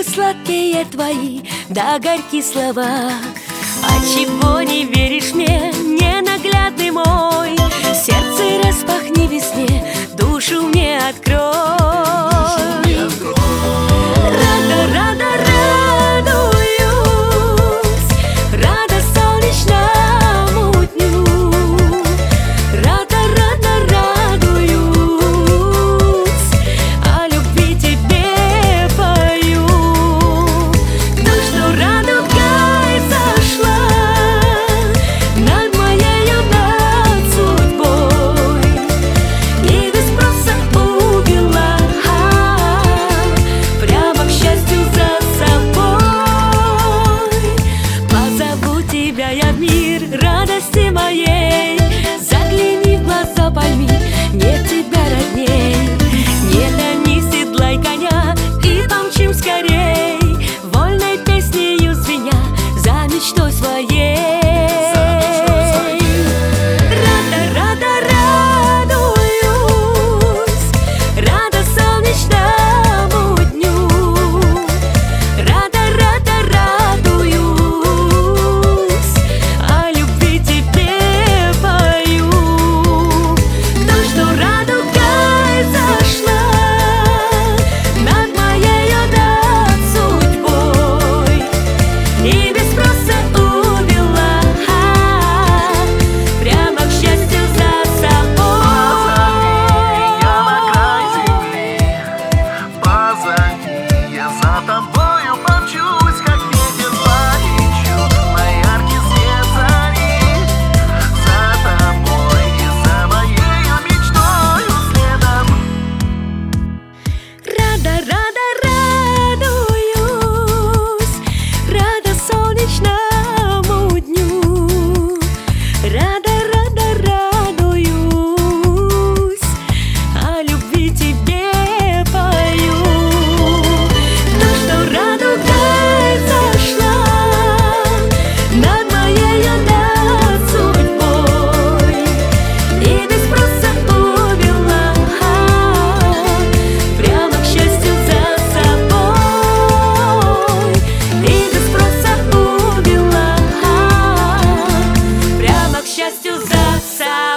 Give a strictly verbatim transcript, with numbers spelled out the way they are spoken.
губы сладкие твои, да горькие слова. Отчего не веришь мне, ненаглядный мой? Сердце распахни весне, душу мне открой. Рада, рада, радуюсь, рада солнечному дню. Рада, рада, радуюсь, о любви тебе пою. То, что радугой зашла над моею, над судьбой, и без спроса увела прямо к счастью за собой. Позову тебя я в мир радости моей, загляни в глаза, пойми, нет тебя родней. Не гони, седлай коня и помчим скорей, вольной песнею звеня за мечтой своей. Рада, рада, радуюсь, рада солнечному дню. Рада, рада, радуюсь, о любви тебе пою. То, что радугой зашла над моею, над судьбой, и без спроса увела прямо к счастью за собой. Я на край земли, позови, я за тобою помчусь, как ветер полечу на яркий свет зари. За тобой и за моею мечтою следом. Рада, рада, радуюсь, рада солнечному дню. Рада, рада, радуюсь, о любви тебе пою. То, что радугой зашла над моею, над судьбой, и без спроса увела прямо к счастью за собой. И без спроса увела прямо к счастью за собой.